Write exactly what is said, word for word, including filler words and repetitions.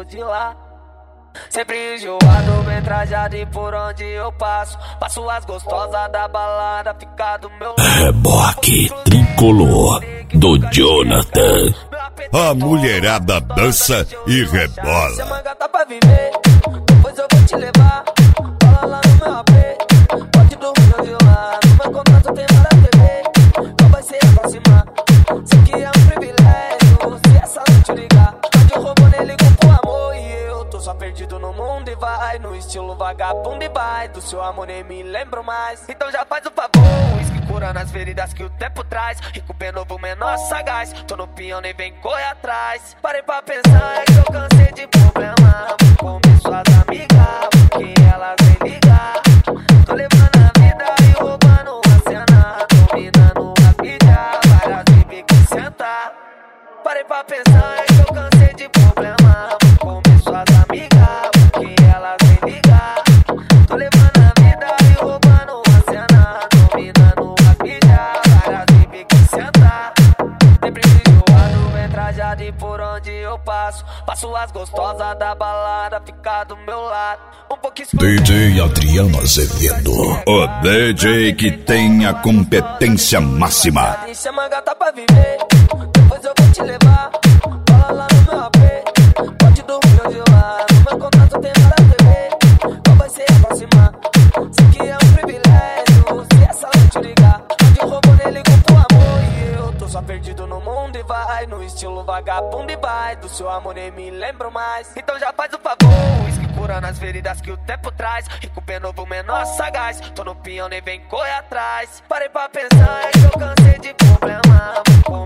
povo de lá. Sempre enjoado, bem trajado e por onde eu passo passo as gostosas da balada, fica do meu lado. Reboque tricolor do Jonathan. A mulherada dança e rebola. Chama a gata pra viver, depois eu vou te levar. Cola lá no meu A P, pode dormir onde lá. No meu contrato tem nada a T V, qual vai ser a próxima? Sei que é um privilégio, se essa noite ligar. Pode roubar, nem ligo pro amor. E eu tô só perdido no mundo e vai no estilo vagabundo e vai. Do seu amor nem me lembro mais. Então já faz o favor, uísque curando as feridas que o tempo traz. Rico bem novo, menor sagaz. Tô no peão, nem vem correr atrás. Parei pra pensar, é que eu cansei de problema. Vou comer suas amigas, porque elas vêm ligar. Tô levando a vida e roubando a cena. Dominando a vida, várias bebês que sentar. Parei pra pensar, é que eu cansei de problema. Vou comer suas amigas, porque elas vêm ligar. Tô levando a vida e roubando a cena. Dominando a vida, várias bebês que sentar. Sempre enjoado, bem trajado e por onde eu passo passo as gostosas da balada, fica do meu lado. Um pouquinho D J Adriano Azevedo, o D J que tem a competência máxima. Chama a gata pra viver, depois eu vou te levar. Cola lá no meu A P, pode dormir onde lá. No meu contrato tem nada a T V, qual vai ser a próxima? Sei que é um privilégio, se essa noite ligar. Pode roubar, nem ligo pro amor. E eu tô só perdido no mundo e vai no estilo vagabundo e vai. Do seu amor nem me lembro mais. Então já faz o favor, uísque curando as feridas que o tempo traz. Rico bem novo, menor sagaz. Tô no peão, nem vem correr atrás. Parei pra pensar, é que eu cansei de problema.